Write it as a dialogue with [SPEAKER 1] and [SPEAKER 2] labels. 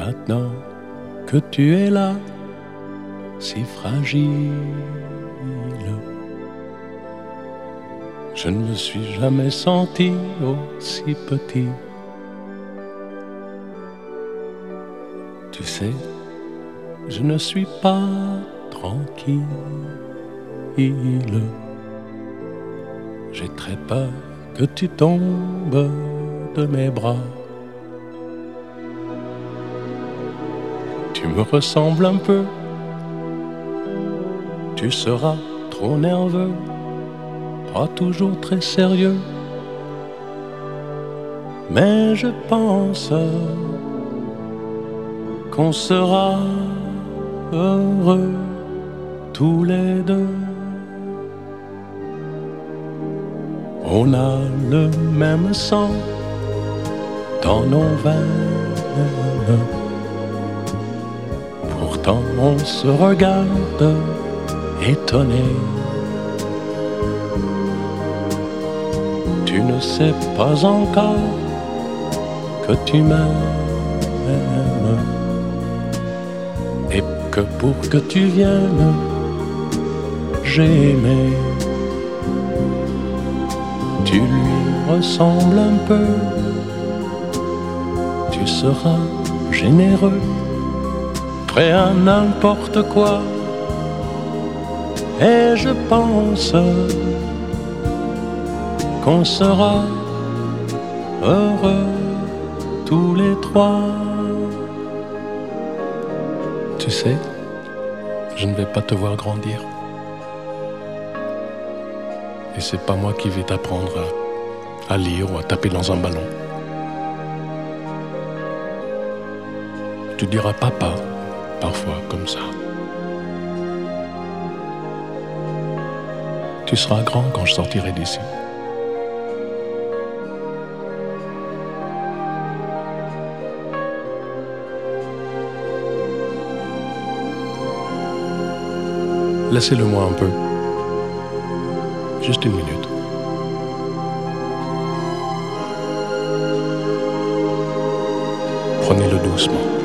[SPEAKER 1] Maintenant que tu es là, si fragile, je ne me suis jamais senti aussi petit. Tu sais, je ne suis pas tranquille. J'ai très peur que tu tombes de mes bras. Tu me ressembles un peu, tu seras trop nerveux, pas toujours très sérieux. Mais je pense qu'on sera heureux tous les deux. On a le même sang dans nos veines. Pourtant on se regarde étonné. Tu ne sais pas encore que tu m'aimes et que pour que tu viennes, j'ai aimé. Tu lui ressembles un peu, tu seras généreux, prêt à n'importe quoi. Et je pense qu'on sera heureux tous les trois. Tu sais, je ne vais pas te voir grandir. Et c'est pas moi qui vais t'apprendre à lire ou à taper dans un ballon. Tu diras papa, parfois comme ça. Tu seras grand quand je sortirai d'ici. Laissez-le-moi un peu. Juste une minute. Prenez-le doucement.